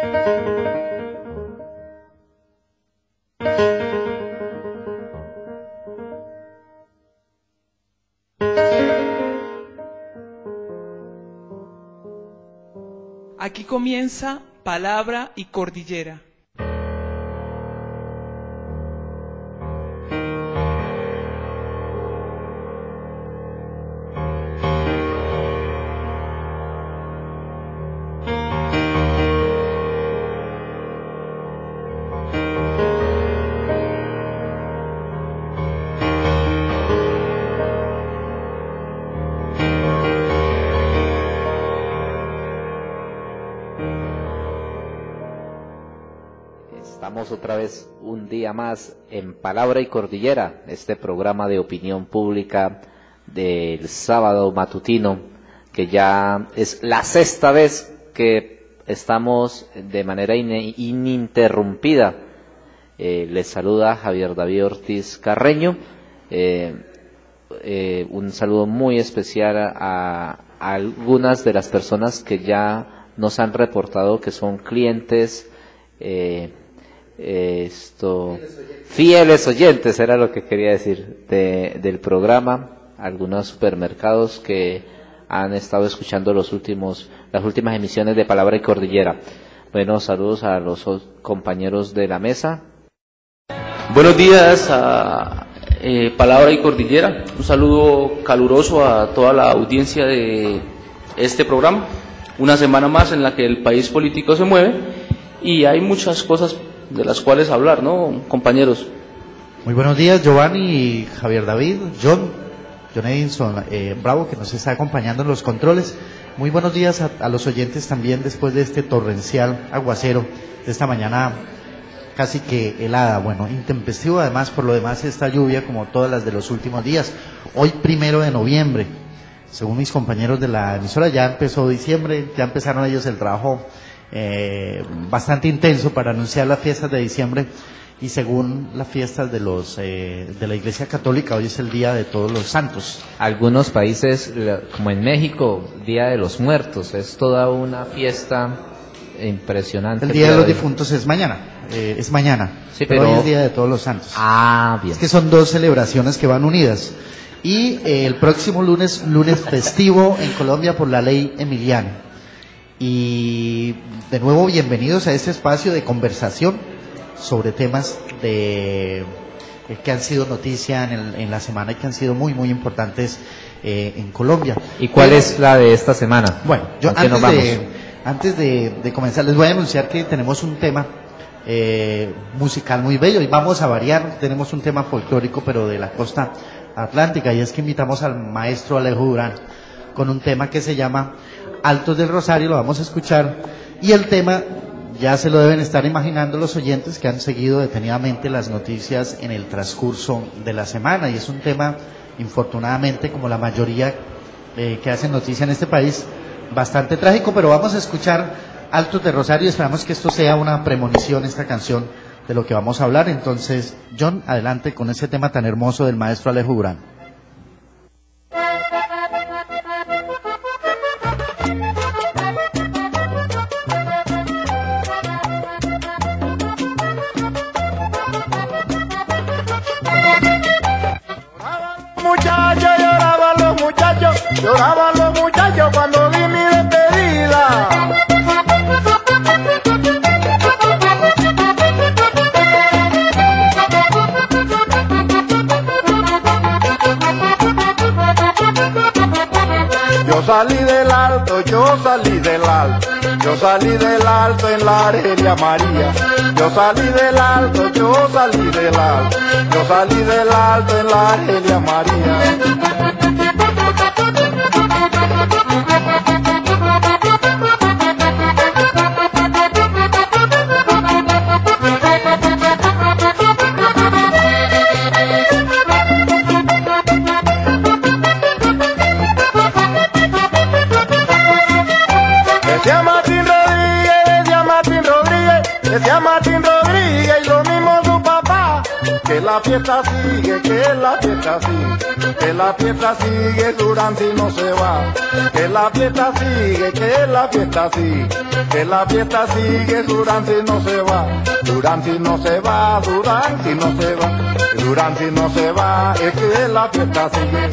Aquí comienza Palabra y Cordillera. Estamos otra vez un día más en Palabra y Cordillera, este programa de opinión pública del sábado matutino, que ya es la sexta vez que estamos de manera ininterrumpida. Les saluda Javier David Ortiz Carreño. Un saludo muy especial a algunas de las personas que ya nos han reportado que son clientes, fieles oyentes era lo que quería decir del programa. Algunos supermercados que han estado escuchando las últimas emisiones de Palabra y Cordillera. Bueno, saludos a los compañeros de la mesa. Buenos días a Palabra y Cordillera. Un saludo caluroso a toda la audiencia de este programa. Una semana más en la que el país político se mueve y hay muchas cosas de las cuales hablar, ¿no, compañeros? Muy buenos días, Giovanni y Javier David, John Edinson Bravo, que nos está acompañando en los controles. Muy buenos días a los oyentes también después de este torrencial aguacero de esta mañana casi que helada, bueno, intempestivo además, por lo demás esta lluvia como todas las de los últimos días. Hoy 1 de noviembre, según mis compañeros de la emisora, ya empezó diciembre, ya empezaron ellos el trabajo bastante intenso para anunciar las fiestas de diciembre, y según las fiestas de la Iglesia Católica, hoy es el Día de Todos los Santos. Algunos países, como en México, Día de los Muertos, es toda una fiesta impresionante. El Día de los Difuntos es mañana, sí, pero hoy es Día de Todos los Santos. Ah, bien. Es que son dos celebraciones que van unidas. Y el próximo lunes festivo en Colombia por la ley Emiliano. Y de nuevo, bienvenidos a este espacio de conversación sobre temas que han sido noticia en la semana y que han sido muy, muy importantes en Colombia. ¿Y cuál es la de esta semana? Bueno, yo antes de comenzar les voy a anunciar que tenemos un tema musical muy bello y vamos a variar. Tenemos un tema folclórico pero de la costa atlántica, y es que invitamos al maestro Alejo Durán con un tema que se llama Altos del Rosario. Lo vamos a escuchar, y el tema ya se lo deben estar imaginando los oyentes que han seguido detenidamente las noticias en el transcurso de la semana, y es un tema, infortunadamente, como la mayoría que hacen noticia en este país, bastante trágico, pero vamos a escuchar Altos del Rosario y esperamos que esto sea una premonición, esta canción, de lo que vamos a hablar. Entonces, John, adelante con ese tema tan hermoso del maestro Alejo Durán. Lloraban los muchachos cuando vi mi despedida. Yo salí del alto, yo salí del alto, yo salí del alto en la Argelia María. Yo salí del alto, yo salí del alto, yo salí del alto en la Argelia María. Decía Martín Rodríguez y lo mismo su papá, que la fiesta sigue, que la fiesta sigue, que la fiesta sigue, Duranti no se va. Que la fiesta sigue, que la fiesta sigue, que la fiesta sigue, Duranti no se va. Duranti no se va, Duranti no se va, Duranti no se va, es que la fiesta sigue.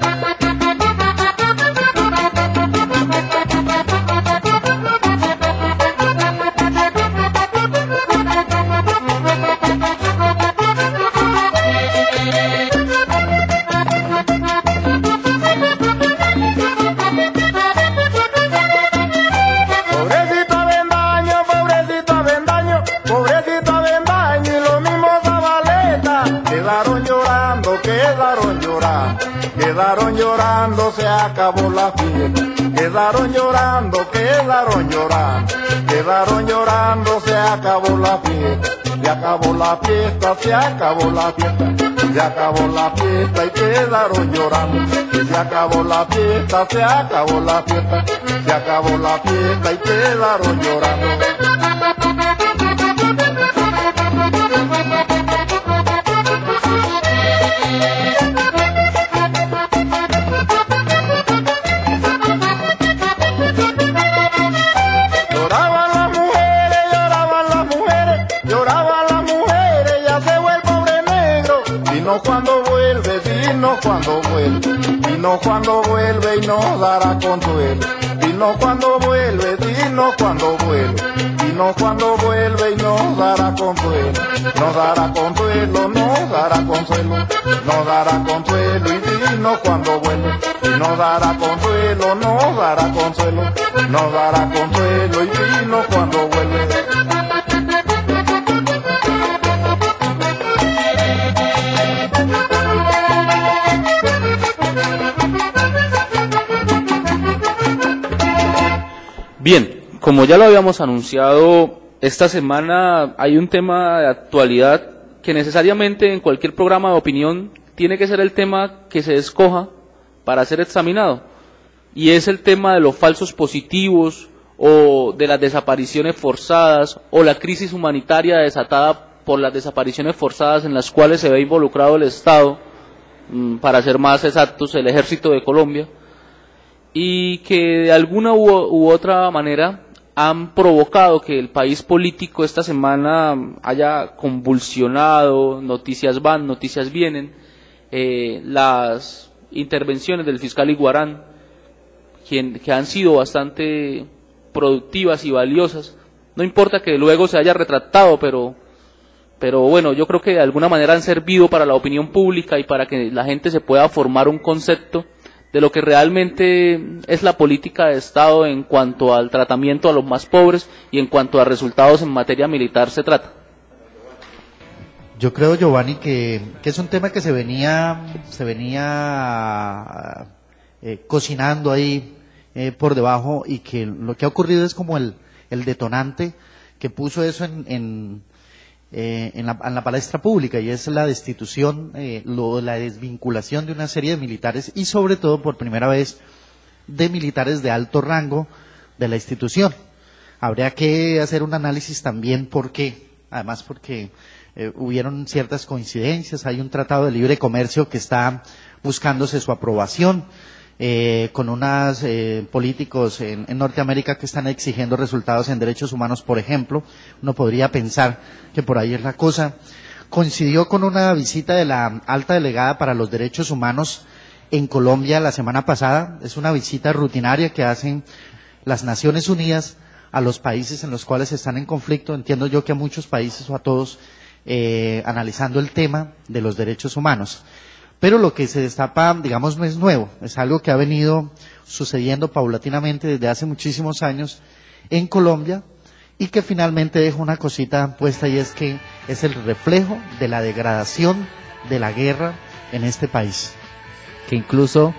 Quedaron llorando, se acabó la fiesta. Quedaron llorando, quedaron llorando. Quedaron llorando, se acabó la fiesta. Se acabó la fiesta, se acabó la fiesta. Se acabó la fiesta y quedaron llorando. Y se acabó la fiesta, se acabó la fiesta. Se acabó la fiesta y quedaron llorando. Vino cuando vuelve y nos dará consuelo. Vino cuando vuelve, vino cuando vuelve. Vino cuando vuelve y nos dará consuelo. Nos dará consuelo, nos dará consuelo. Nos dará consuelo y vino cuando vuelve. Nos dará consuelo, nos dará consuelo. Nos dará consuelo y vino cuando vuelve. Bien, como ya lo habíamos anunciado, esta semana hay un tema de actualidad que necesariamente en cualquier programa de opinión tiene que ser el tema que se escoja para ser examinado, y es el tema de los falsos positivos o de las desapariciones forzadas o la crisis humanitaria desatada por las desapariciones forzadas en las cuales se ve involucrado el Estado, para ser más exactos, el Ejército de Colombia, y que de alguna u otra manera han provocado que el país político esta semana haya convulsionado, noticias van, noticias vienen, las intervenciones del fiscal Iguarán, que han sido bastante productivas y valiosas, no importa que luego se haya retractado, pero bueno, yo creo que de alguna manera han servido para la opinión pública y para que la gente se pueda formar un concepto de lo que realmente es la política de Estado en cuanto al tratamiento a los más pobres y en cuanto a resultados en materia militar se trata. Yo creo, Giovanni, que es un tema que se venía cocinando ahí por debajo, y que lo que ha ocurrido es como el detonante que puso eso en la palestra pública, y es la destitución, la desvinculación de una serie de militares, y sobre todo por primera vez de militares de alto rango de la institución. Habría que hacer un análisis también porque hubieron ciertas coincidencias. Hay un tratado de libre comercio que está buscándose su aprobación, con unos políticos en Norteamérica que están exigiendo resultados en derechos humanos, por ejemplo. Uno podría pensar que por ahí es la cosa. Coincidió con una visita de la alta delegada para los derechos humanos en Colombia la semana pasada. Es una visita rutinaria que hacen las Naciones Unidas a los países en los cuales están en conflicto. Entiendo yo que a muchos países o a todos, analizando el tema de los derechos humanos. Pero lo que se destapa, digamos, no es nuevo, es algo que ha venido sucediendo paulatinamente desde hace muchísimos años en Colombia, y que finalmente deja una cosita puesta, y es que es el reflejo de la degradación de la guerra en este país. Que incluso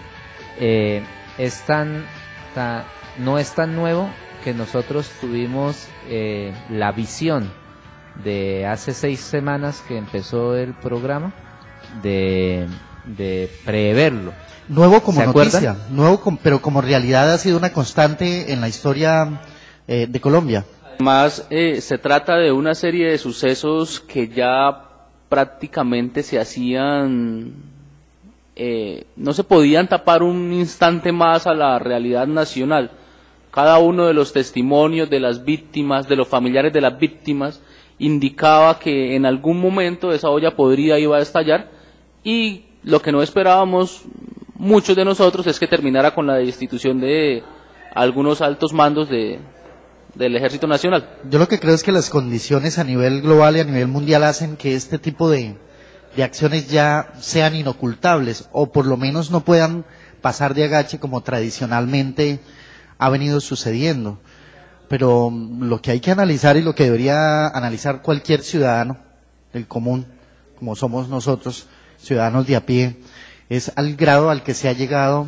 no es tan nuevo que nosotros tuvimos la visión de hace 6 semanas que empezó el programa de preverlo. Nuevo como noticia, pero como realidad ha sido una constante en la historia de Colombia. Además, se trata de una serie de sucesos que ya prácticamente se hacían, no se podían tapar un instante más a la realidad nacional. Cada uno de los testimonios de las víctimas, de los familiares de las víctimas, indicaba que en algún momento esa olla podrida iba a estallar, y lo que no esperábamos muchos de nosotros es que terminara con la destitución de algunos altos mandos del Ejército Nacional. Yo lo que creo es que las condiciones a nivel global y a nivel mundial hacen que este tipo de acciones ya sean inocultables, o por lo menos no puedan pasar de agache como tradicionalmente ha venido sucediendo. Pero lo que hay que analizar, y lo que debería analizar cualquier ciudadano del común, como somos nosotros, ciudadanos de a pie, es al grado al que se ha llegado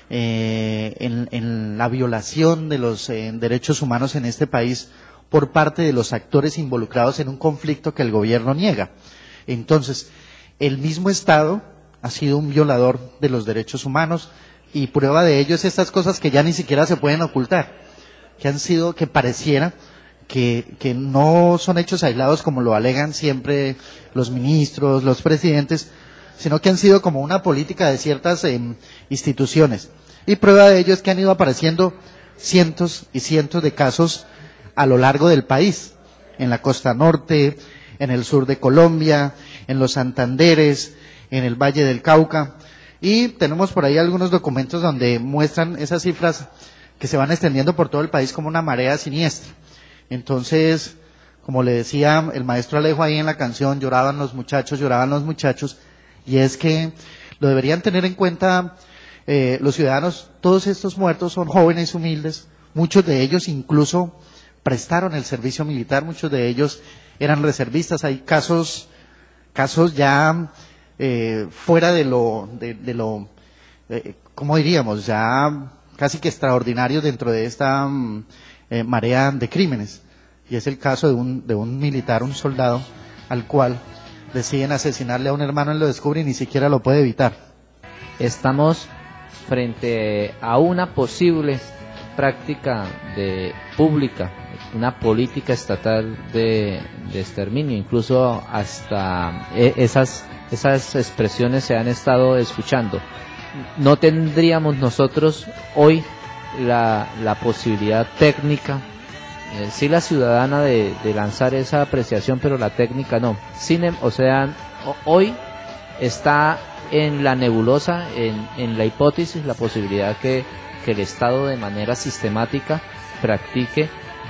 en la violación de los derechos humanos en este país por parte de los actores involucrados en un conflicto que el gobierno niega. Entonces, el mismo Estado ha sido un violador de los derechos humanos, y prueba de ello es estas cosas que ya ni siquiera se pueden ocultar, que pareciera que no son hechos aislados como lo alegan siempre los ministros, los presidentes, sino que han sido como una política de ciertas instituciones. Y prueba de ello es que han ido apareciendo cientos y cientos de casos a lo largo del país, en la costa norte, en el sur de Colombia, en los Santanderes, en el Valle del Cauca, y tenemos por ahí algunos documentos donde muestran esas cifras que se van extendiendo por todo el país como una marea siniestra. Entonces, como le decía el maestro Alejo ahí en la canción, lloraban los muchachos, y es que lo deberían tener en cuenta los ciudadanos. Todos estos muertos son jóvenes humildes, muchos de ellos incluso prestaron el servicio militar, muchos de ellos eran reservistas. Hay casos ya fuera de lo ¿cómo diríamos? Ya casi que extraordinarios dentro de esta marea de crímenes. Y es el caso de un militar, un soldado, al cual deciden asesinarle a un hermano y lo descubren y ni siquiera lo puede evitar. Estamos frente a una posible práctica pública, una política estatal de exterminio. Incluso hasta esas expresiones se han estado escuchando. No tendríamos nosotros hoy la posibilidad técnica, sí la ciudadana, de lanzar esa apreciación, pero la técnica no. Hoy está en la nebulosa, en la hipótesis, la posibilidad que el Estado de manera sistemática practique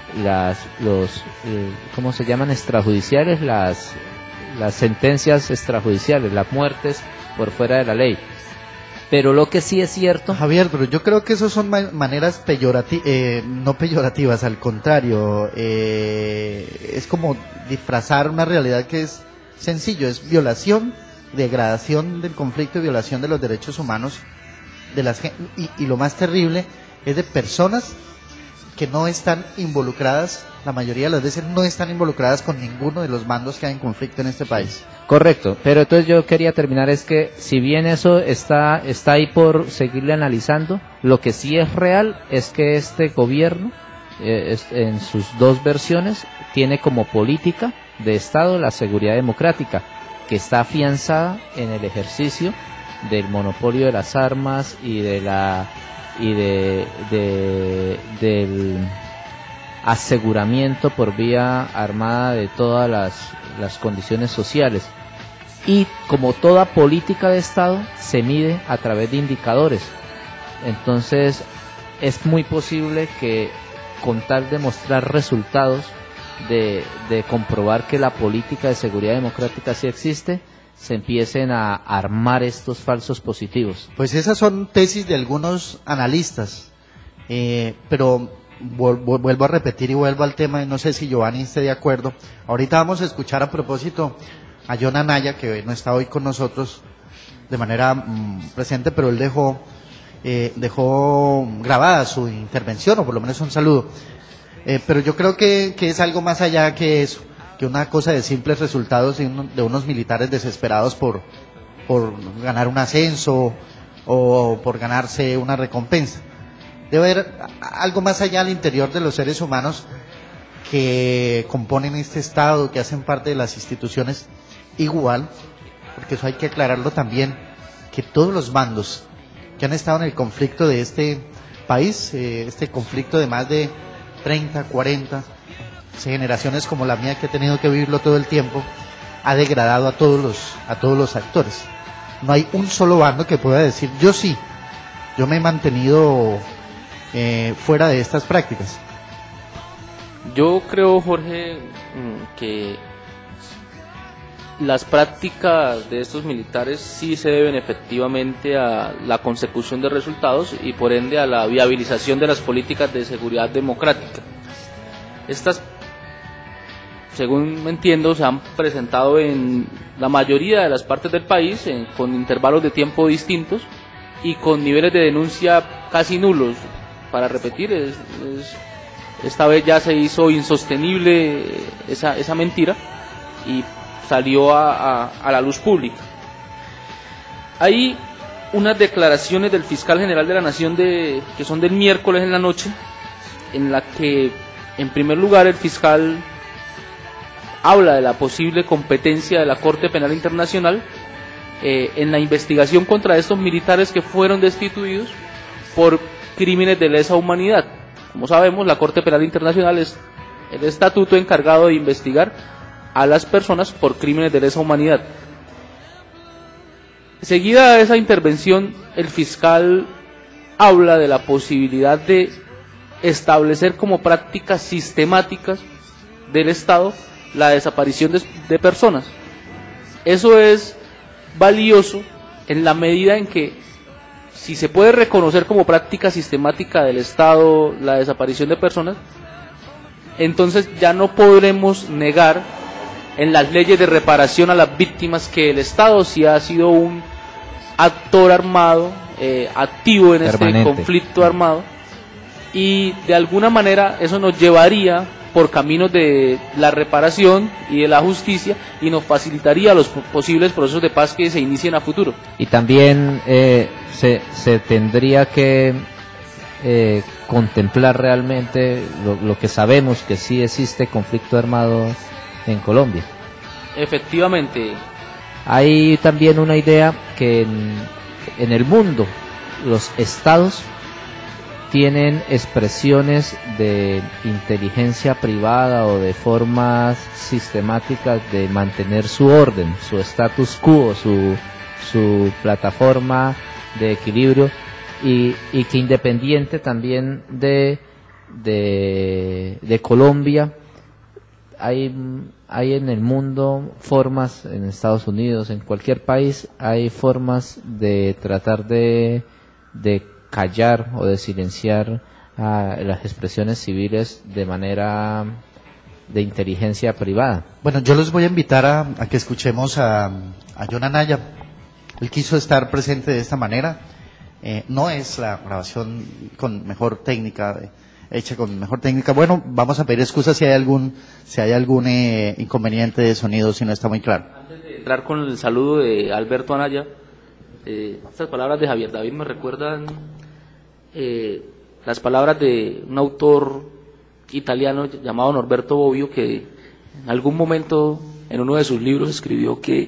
¿cómo se llaman? Extrajudiciales, las sentencias extrajudiciales, las muertes por fuera de la ley. Pero lo que sí es cierto, Javier, pero yo creo que eso son maneras no peyorativas, al contrario, es como disfrazar una realidad que es sencillo, es violación, degradación del conflicto y violación de los derechos humanos y lo más terrible es de personas que no están involucradas, la mayoría de las veces no están involucradas con ninguno de los bandos que hay en conflicto en este país. correcto, pero entonces yo quería terminar, es que si bien eso está ahí por seguirle analizando, lo que sí es real es que este gobierno, en sus dos versiones, tiene como política de Estado la seguridad democrática, que está afianzada en el ejercicio del monopolio de las armas y del aseguramiento por vía armada de todas las condiciones sociales. Y como toda política de Estado, se mide a través de indicadores. Entonces, es muy posible que, con tal de mostrar resultados, de comprobar que la política de seguridad democrática sí existe, se empiecen a armar estos falsos positivos. Pues esas son tesis de algunos analistas, pero vuelvo a repetir y vuelvo al tema, y no sé si Giovanni esté de acuerdo. Ahorita vamos a escuchar, a propósito, a John Anaya, que no está hoy con nosotros de manera presente, pero él dejó grabada su intervención, o por lo menos un saludo. Pero yo creo que es algo más allá que eso, que una cosa de simples resultados de unos militares desesperados por ganar un ascenso o por ganarse una recompensa. Debe haber algo más allá al interior de los seres humanos que componen este Estado, que hacen parte de las instituciones, igual, porque eso hay que aclararlo también, que todos los bandos que han estado en el conflicto de este país, este conflicto de más de 30, 40 generaciones como la mía que he tenido que vivirlo todo el tiempo, ha degradado a todos los actores. No hay un solo bando que pueda decir, yo me he mantenido fuera de estas prácticas. Yo creo, Jorge, que las prácticas de estos militares sí se deben efectivamente a la consecución de resultados y por ende a la viabilización de las políticas de seguridad democrática. Estas, según me entiendo, se han presentado en la mayoría de las partes del país con intervalos de tiempo distintos y con niveles de denuncia casi nulos. Para repetir, esta vez ya se hizo insostenible esa mentira y salió a la luz pública. Hay unas declaraciones del fiscal general de la Nación que son del miércoles en la noche, en la que en primer lugar el fiscal habla de la posible competencia de la Corte Penal Internacional en la investigación contra estos militares que fueron destituidos por crímenes de lesa humanidad. Como sabemos, la Corte Penal Internacional es el estatuto encargado de investigar a las personas por crímenes de lesa humanidad. Seguida esa intervención, el fiscal habla de la posibilidad de establecer como prácticas sistemáticas del Estado la desaparición de personas. Eso es valioso en la medida en que si se puede reconocer como práctica sistemática del Estado la desaparición de personas, entonces ya no podremos negar en las leyes de reparación a las víctimas que el Estado sí ha sido un actor armado, activo en este conflicto armado, y de alguna manera eso nos llevaría por caminos de la reparación y de la justicia y nos facilitaría los posibles procesos de paz que se inicien a futuro. Y también se tendría que contemplar realmente lo que sabemos, que sí existe conflicto armado en Colombia. Efectivamente. Hay también una idea que en el mundo los estados tienen expresiones de inteligencia privada o de formas sistemáticas de mantener su orden, su status quo, su plataforma de equilibrio, y que independiente también de Colombia, hay en el mundo formas, en Estados Unidos, en cualquier país, hay formas de tratar de callar o de silenciar las expresiones civiles de manera de inteligencia privada. Bueno, yo los voy a invitar a que escuchemos a John Anaya. Él quiso estar presente de esta manera. No es la grabación con mejor técnica, hecha con mejor técnica. Bueno, vamos a pedir excusas si hay algún inconveniente de sonido, si no está muy claro. Antes de entrar con el saludo de Alberto Anaya, estas palabras de Javier David me recuerdan las palabras de un autor italiano llamado Norberto Bobbio, que en algún momento en uno de sus libros escribió que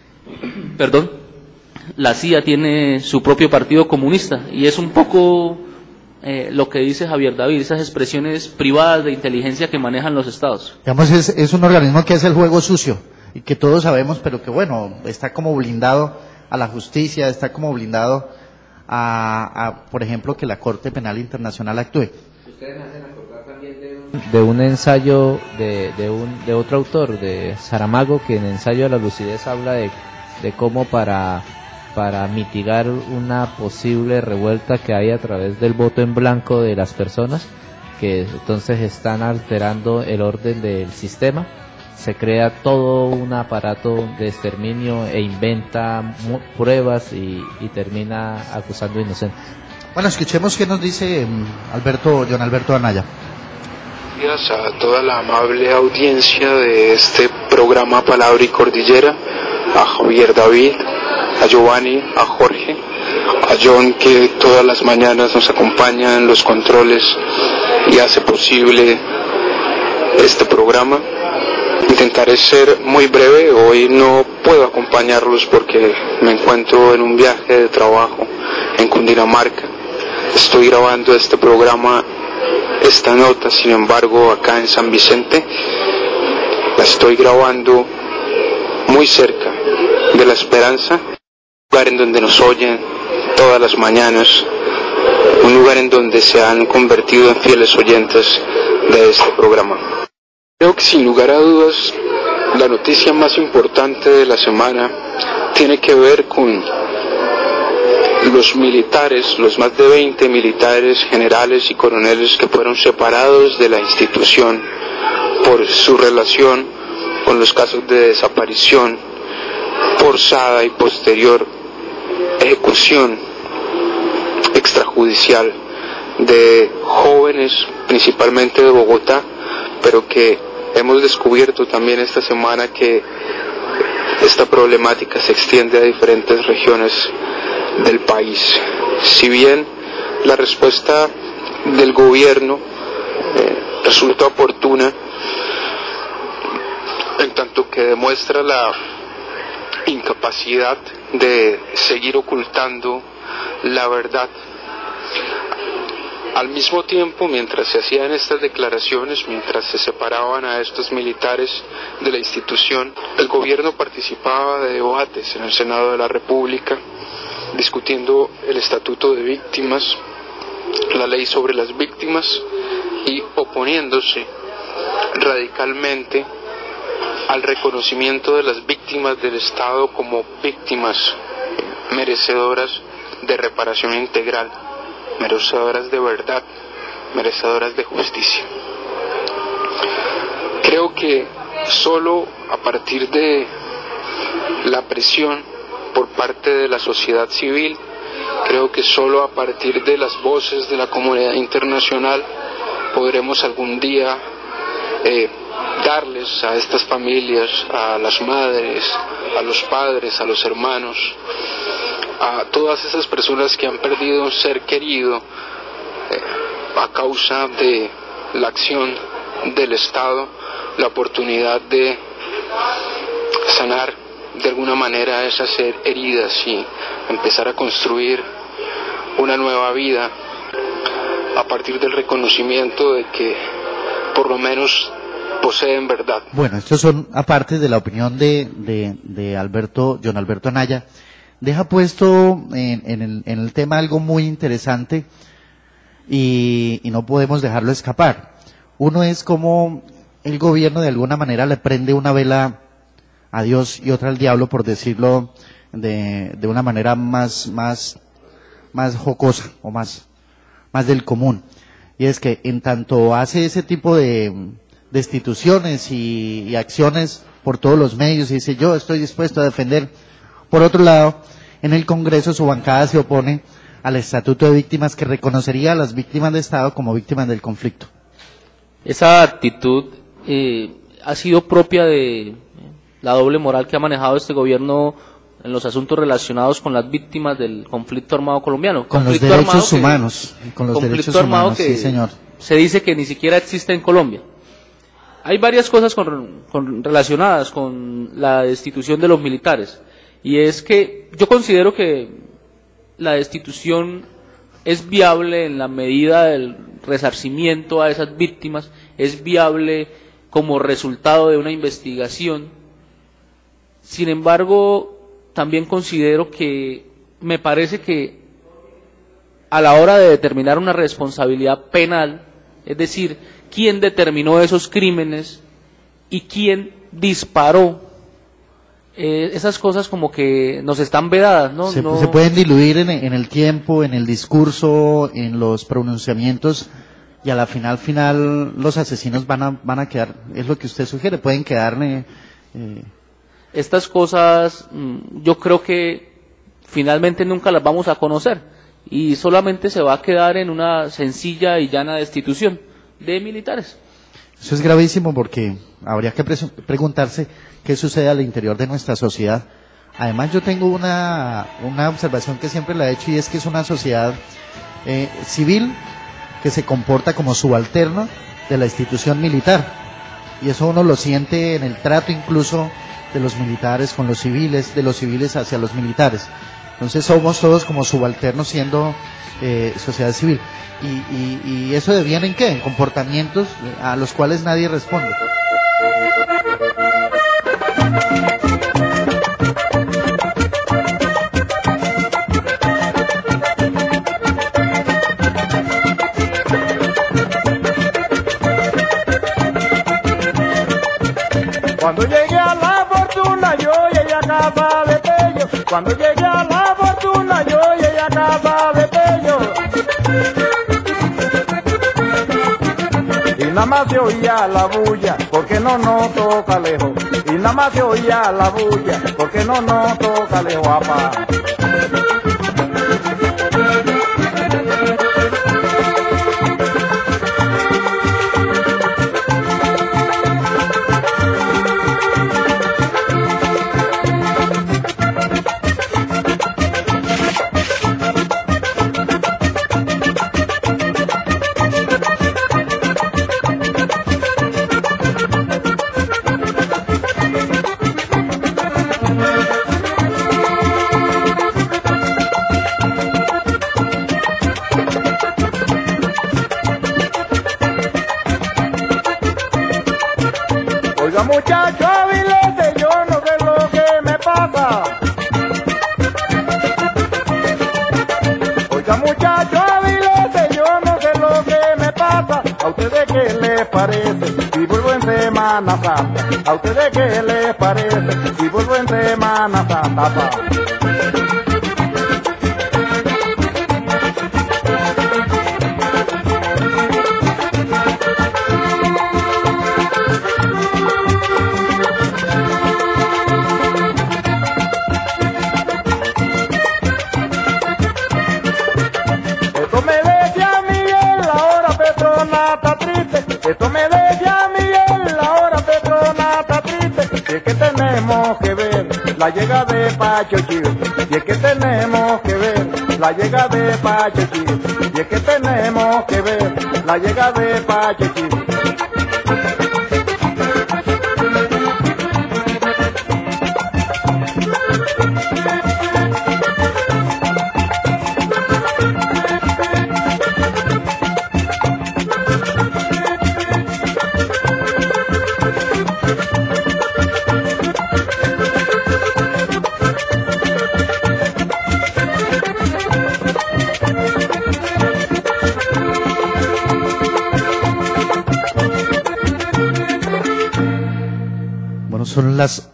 la CIA tiene su propio partido comunista, y es un poco lo que dice Javier David, esas expresiones privadas de inteligencia que manejan los estados. Digamos, es un organismo que hace el juego sucio y que todos sabemos, pero que bueno, está como blindado a la justicia, está como blindado a por ejemplo, que la Corte Penal Internacional actúe. Ustedes me hacen acordar también de un ensayo de otro autor, de Saramago, que en Ensayo de la Lucidez habla de cómo para mitigar una posible revuelta que hay a través del voto en blanco de las personas, que entonces están alterando el orden del sistema, se crea todo un aparato de exterminio e inventa pruebas y termina acusando inocentes. Bueno, escuchemos qué nos dice John Alberto Anaya. Gracias a toda la amable audiencia de este programa Palabra y Cordillera, a Javier David, a Giovanni, a Jorge, a John, que todas las mañanas nos acompaña en los controles y hace posible este programa. Intentaré ser muy breve. Hoy no puedo acompañarlos porque me encuentro en un viaje de trabajo en Cundinamarca. Estoy grabando este programa, esta nota, sin embargo, acá en San Vicente. La estoy grabando muy cerca de La Esperanza, un lugar en donde nos oyen todas las mañanas, un lugar en donde se han convertido en fieles oyentes de este programa. Creo que sin lugar a dudas la noticia más importante de la semana tiene que ver con los militares, los más de 20 militares, generales y coroneles que fueron separados de la institución por su relación con los casos de desaparición forzada y posterior ejecución extrajudicial de jóvenes, principalmente de Bogotá, pero que hemos descubierto también esta semana que esta problemática se extiende a diferentes regiones del país. Si bien la respuesta del gobierno resulta oportuna, en tanto que demuestra la incapacidad de seguir ocultando la verdad, al mismo tiempo, mientras se hacían estas declaraciones, mientras se separaban a estos militares de la institución, el gobierno participaba de debates en el Senado de la República, discutiendo el Estatuto de Víctimas, la ley sobre las víctimas, y oponiéndose radicalmente al reconocimiento de las víctimas del Estado como víctimas merecedoras de reparación integral, merecedoras de verdad, merecedoras de justicia. Creo que solo a partir de la presión por parte de la sociedad civil, creo que solo a partir de las voces de la comunidad internacional podremos algún día darles a estas familias, a las madres, a los padres, a los hermanos, a todas esas personas que han perdido un ser querido a causa de la acción del Estado, la oportunidad de sanar de alguna manera esas heridas y empezar a construir una nueva vida a partir del reconocimiento de que por lo menos poseen verdad. Bueno, estos son aparte de la opinión de John Alberto Anaya. Deja puesto en el tema algo muy interesante y no podemos dejarlo escapar. Uno es cómo el gobierno de alguna manera le prende una vela a Dios y otra al diablo, por decirlo de una manera más jocosa o más del común. Y es que en tanto hace ese tipo de instituciones y acciones por todos los medios y dice yo estoy dispuesto a defender, por otro lado en el Congreso su bancada se opone al Estatuto de Víctimas que reconocería a las víctimas de Estado como víctimas del conflicto. Esa actitud ha sido propia de la doble moral que ha manejado este gobierno en los asuntos relacionados con las víctimas del conflicto armado colombiano. Con los derechos humanos, sí señor. Se dice que ni siquiera existe en Colombia. Hay varias cosas relacionadas con la destitución de los militares, y es que yo considero que la destitución es viable en la medida del resarcimiento a esas víctimas, es viable como resultado de una investigación. Sin embargo, también considero que me parece que a la hora de determinar una responsabilidad penal, es decir, quién determinó esos crímenes y quién disparó, esas cosas como que nos están vedadas, ¿no? Se pueden diluir en el tiempo, en el discurso, en los pronunciamientos, y a la final los asesinos van a quedar, es lo que usted sugiere, pueden quedarle. Estas cosas yo creo que finalmente nunca las vamos a conocer y solamente se va a quedar en una sencilla y llana destitución de militares. Eso es gravísimo porque habría que preguntarse qué sucede al interior de nuestra sociedad. Además yo tengo una observación que siempre la he hecho, y es que es una sociedad civil que se comporta como subalterno de la institución militar. y eso uno lo siente en el trato incluso de los militares con los civiles, de los civiles hacia los militares. Entonces somos todos como subalternos siendo sociedad civil. Y eso deviene en qué? En comportamientos a los cuales nadie responde. Cuando llegué a la fortuna yo llegué a casa de Pello. Cuando llegué a la fortuna yo llegué a casa de Pello. Y nada más se oía la bulla, porque no toca lejos. Y nada más se oía la bulla, porque no toca lejos, papá. Oiga muchacho Avilés, yo no sé lo que me pasa. Oiga muchacho Avilés, yo no sé lo que me pasa. ¿A ustedes qué les parece si vuelvo en Semana Santa? ¿A ustedes qué les parece si vuelvo en Semana Santa, pa? Esto me decía Miguel, ahora Petrona está triste. Y es que tenemos que ver la llegada de Pacho Chivo. Y es que tenemos que ver la llegada de Pacho Chivo. Y es que tenemos que ver la llegada de Pacho Chivo. Son las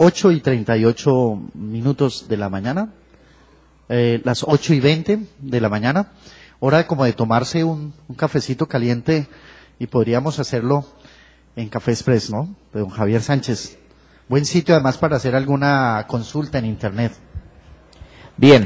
8:38 de la mañana, las 8:20 de la mañana, hora como de tomarse un cafecito caliente, y podríamos hacerlo en Café Express, ¿no? De don Javier Sánchez. Buen sitio además para hacer alguna consulta en internet. Bien,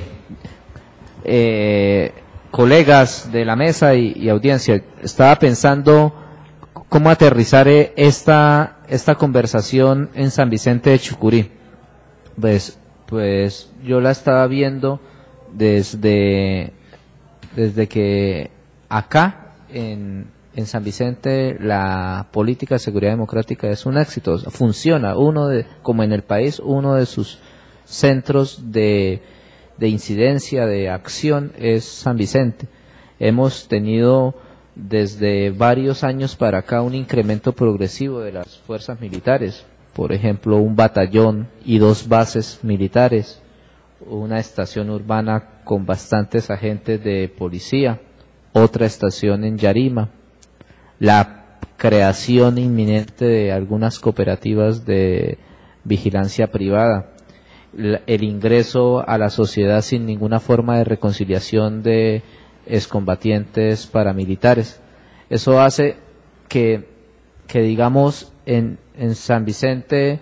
colegas de la mesa y audiencia, estaba pensando cómo aterrizar esta conversación en San Vicente de Chucurí. Pues yo la estaba viendo desde que acá en San Vicente la política de seguridad democrática es un éxito, funciona. Como en el país, uno de sus centros de incidencia, de acción es San Vicente. Hemos tenido desde varios años para acá un incremento progresivo de las fuerzas militares, por ejemplo, un batallón y 2 bases militares, una estación urbana con bastantes agentes de policía, otra estación en Yarima, la creación inminente de algunas cooperativas de vigilancia privada, el ingreso a la sociedad sin ninguna forma de reconciliación de excombatientes paramilitares. Eso hace que digamos en San Vicente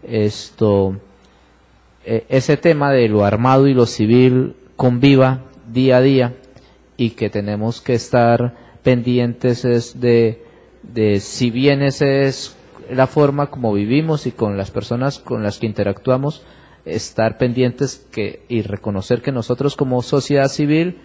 ese tema de lo armado y lo civil conviva día a día, y que tenemos que estar pendientes de si bien esa es la forma como vivimos y con las personas con las que interactuamos, estar pendientes y reconocer que nosotros como sociedad civil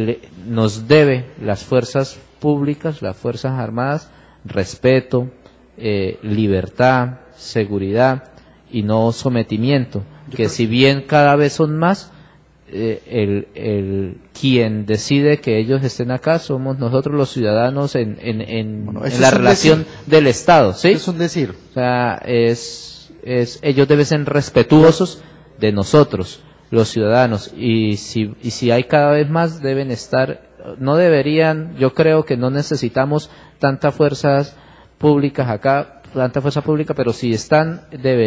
nos debe las fuerzas públicas, las fuerzas armadas, respeto, libertad, seguridad y no sometimiento, que si bien cada vez son más, quien decide que ellos estén acá somos nosotros los ciudadanos en la relación del Estado, ¿sí? Es un decir. O sea, ellos deben ser respetuosos de nosotros, los ciudadanos, y si hay cada vez más, deben estar, no deberían, yo creo que no necesitamos tantas fuerzas públicas acá, tanta fuerza pública, pero si están,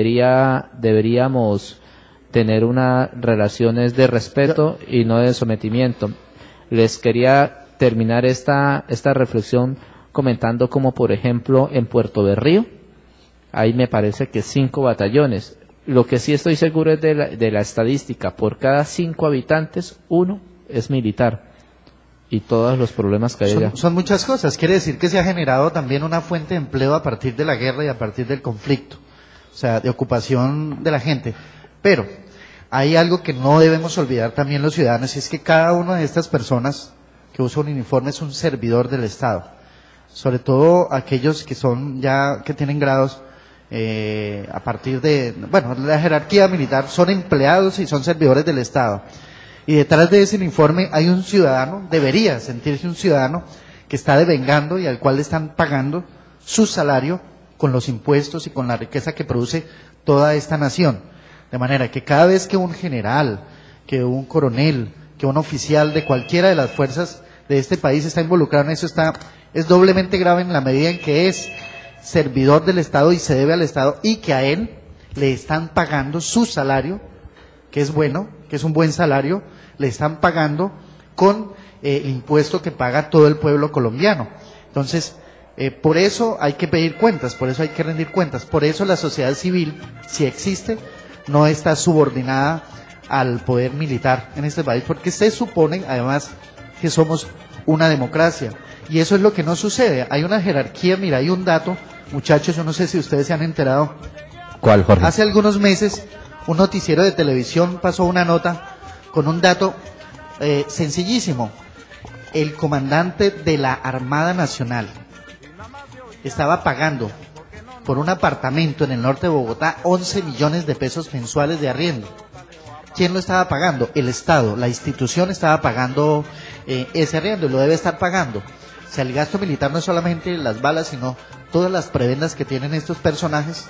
deberíamos tener unas relaciones de respeto y no de sometimiento. Les quería terminar esta reflexión comentando como, por ejemplo, en Puerto Berrío, ahí me parece que 5 batallones. Lo que sí estoy seguro es de la estadística, por cada 5 habitantes, 1 es militar. Y todos los problemas que hay allá. Son muchas cosas. Quiere decir que se ha generado también una fuente de empleo a partir de la guerra y a partir del conflicto. O sea, de ocupación de la gente. Pero hay algo que no debemos olvidar también los ciudadanos, y es que cada una de estas personas que usa un uniforme es un servidor del Estado. Sobre todo aquellos que tienen grados a partir de, la jerarquía militar, son empleados y son servidores del Estado. Y detrás de ese uniforme hay un ciudadano, debería sentirse un ciudadano que está devengando y al cual le están pagando su salario con los impuestos y con la riqueza que produce toda esta nación. De manera que cada vez que un general, que un coronel, que un oficial de cualquiera de las fuerzas de este país está involucrado en eso, es doblemente grave en la medida en que es servidor del Estado y se debe al Estado, y que a él le están pagando su salario, que es bueno, que es un buen salario, le están pagando con el impuesto que paga todo el pueblo colombiano. Entonces, por eso hay que pedir cuentas, por eso hay que rendir cuentas, por eso la sociedad civil, si existe, no está subordinada al poder militar en este país, porque se supone, además, que somos una democracia, y eso es lo que no sucede. Hay una jerarquía. Mira, hay un dato, muchachos, yo no sé si ustedes se han enterado. ¿Cuál, Jorge? Hace algunos meses, un noticiero de televisión pasó una nota con un dato sencillísimo. El comandante de la Armada Nacional estaba pagando por un apartamento en el norte de Bogotá 11 millones de pesos mensuales de arriendo. ¿Quién lo estaba pagando? El Estado, la institución estaba pagando ese arriendo y lo debe estar pagando. O sea, el gasto militar no es solamente las balas, sino todas las prebendas que tienen estos personajes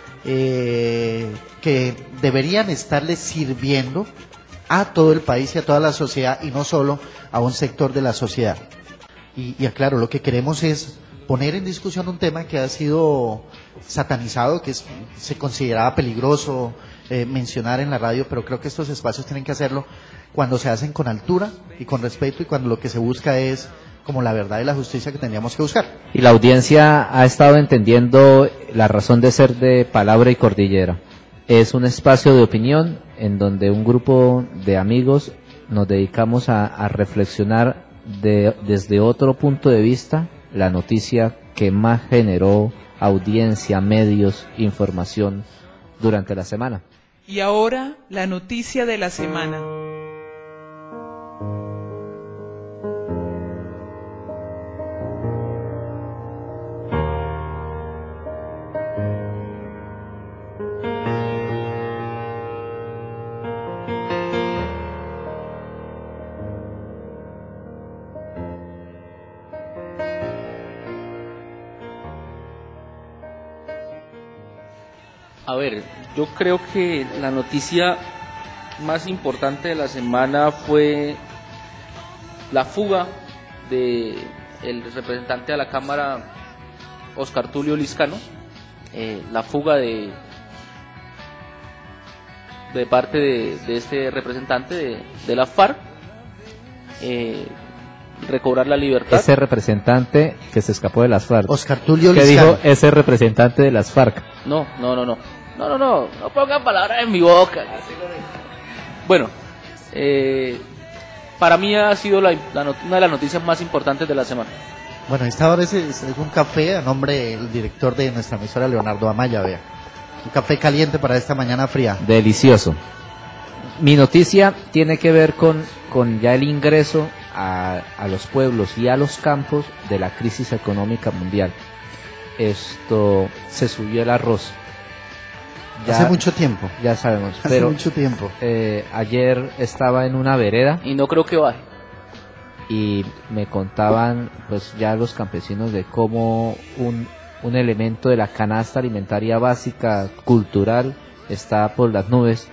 que deberían estarle sirviendo a todo el país y a toda la sociedad, y no solo a un sector de la sociedad. Y aclaro, lo que queremos es poner en discusión un tema que ha sido satanizado, que se consideraba peligroso mencionar en la radio, pero creo que estos espacios tienen que hacerlo cuando se hacen con altura y con respeto, y cuando lo que se busca es como la verdad y la justicia que tendríamos que buscar. Y la audiencia ha estado entendiendo la razón de ser de Palabra y Cordillera. Es un espacio de opinión en donde un grupo de amigos nos dedicamos a reflexionar desde otro punto de vista la noticia que más generó audiencia, medios, información durante la semana. Y ahora la noticia de la semana. A ver, yo creo que la noticia más importante de la semana fue la fuga de el representante de la Cámara, Oscar Tulio Liscano, la fuga de parte de este representante de la FARC, recobrar la libertad. Ese representante que se escapó de las FARC. Oscar Tulio ¿Qué Liscano. dijo ese representante de las FARC? No pongan palabras en mi boca. Bueno, para mí ha sido una de las noticias más importantes de la semana. Bueno, esta hora es un café a nombre del director de nuestra emisora, Leonardo Amaya, vea. Un café caliente para esta mañana fría. Delicioso. Mi noticia tiene que ver con ya el ingreso a los pueblos y a los campos de la crisis económica mundial. esto se subió el arroz. Hace mucho tiempo. Ya sabemos, Hace pero mucho tiempo. ayer estaba en una vereda Y no creo que baje. y me contaban pues ya los campesinos de cómo un elemento de la canasta alimentaria básica cultural está por las nubes,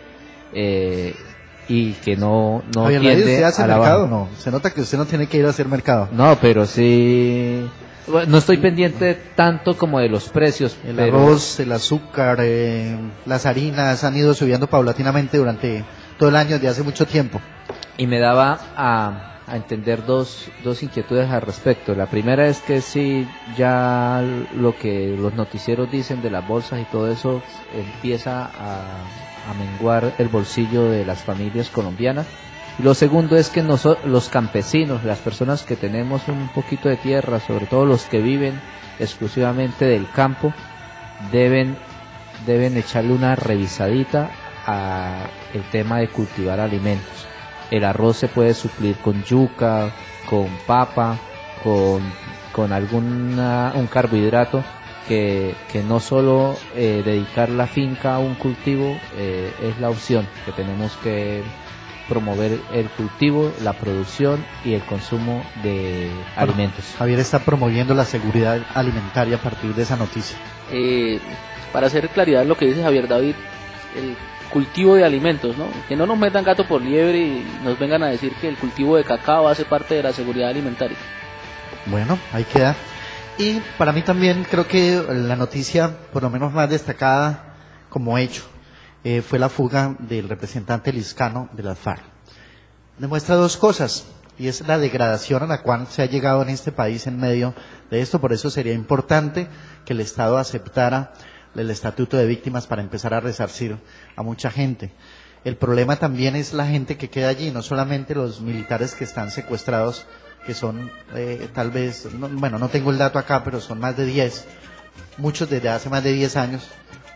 y que no Javier, tiende ¿usted hace a la mercado baja. o no? Se nota que usted no tiene que ir a hacer mercado. No, pero sí, bueno, no estoy pendiente tanto como de los precios. El pero arroz, el azúcar, las harinas han ido subiendo paulatinamente durante todo el año, de hace mucho tiempo. Y me daba a entender dos inquietudes al respecto. La primera es que sí, ya lo que los noticieros dicen de las bolsas y todo eso empieza a menguar el bolsillo de las familias colombianas. Y lo segundo es que los campesinos, las personas que tenemos un poquito de tierra, sobre todo los que viven exclusivamente del campo, deben echarle una revisadita a el tema de cultivar alimentos. El arroz se puede suplir con yuca, con papa, con un carbohidrato, que no solo dedicar la finca a un cultivo es la opción, que tenemos que promover el cultivo, la producción y el consumo de alimentos. Javier está promoviendo la seguridad alimentaria a partir de esa noticia. Para hacer claridad en lo que dice Javier David, el cultivo de alimentos, ¿no? Que no nos metan gato por liebre y nos vengan a decir que el cultivo de cacao hace parte de la seguridad alimentaria. Bueno, ahí queda. Y para mí también creo que la noticia, por lo menos más destacada como hecho, fue la fuga del representante liscano de las FARC. Demuestra dos cosas, y es la degradación a la cual se ha llegado en este país en medio de esto. Por eso sería importante que el Estado aceptara el estatuto de víctimas para empezar a resarcir a mucha gente. El problema también es la gente que queda allí, no solamente los militares que están secuestrados, que son tal vez, no tengo el dato acá, pero son más de 10, muchos desde hace más de 10 años,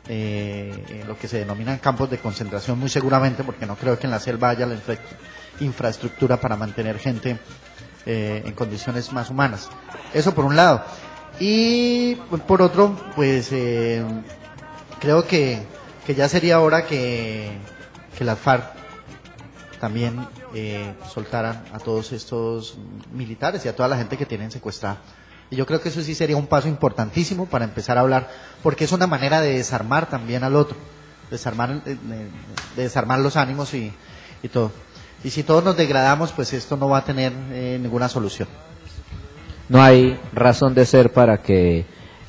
en lo que se denominan campos de concentración, muy seguramente, porque no creo que en la selva haya la infraestructura para mantener gente en condiciones más humanas. Eso por un lado. Y por otro, pues creo que ya sería hora que las FARC también soltaran a todos estos militares y a toda la gente que tienen secuestrada. Y yo creo que eso sí sería un paso importantísimo para empezar a hablar, porque es una manera de desarmar también al otro, de desarmar los ánimos y todo. Y si todos nos degradamos, pues esto no va a tener ninguna solución. No hay razón de ser para que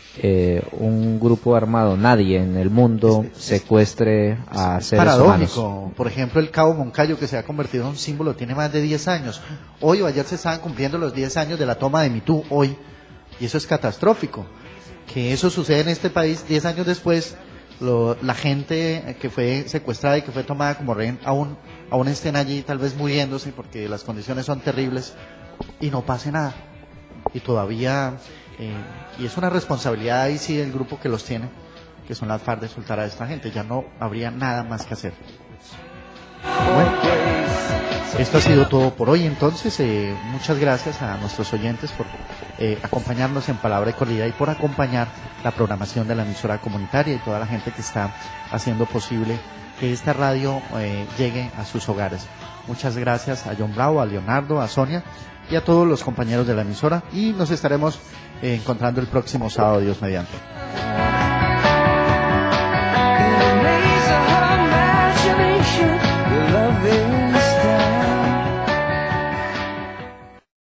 un grupo armado, nadie en el mundo, secuestre a seres paradójico. humanos. Por ejemplo, el Cabo Moncayo, que se ha convertido en un símbolo, tiene más de 10 años. Hoy o ayer se estaban cumpliendo los 10 años de la toma de Mitú, hoy. Y eso es catastrófico. Que eso sucede en este país 10 años después, la gente que fue secuestrada y que fue tomada como rehén aún estén allí tal vez muriéndose porque las condiciones son terribles y no pase nada. Y todavía, y es una responsabilidad ahí sí del grupo que los tiene, que son las FARC, de soltar a esta gente. Ya no habría nada más que hacer. Bueno, esto ha sido todo por hoy. Entonces, muchas gracias a nuestros oyentes por acompañarnos en Palabra y Cordialidad y por acompañar la programación de la emisora comunitaria y toda la gente que está haciendo posible que esta radio llegue a sus hogares. Muchas gracias a John Bravo, a Leonardo, a Sonia y a todos los compañeros de la emisora, y nos estaremos encontrando el próximo sábado, Dios mediante.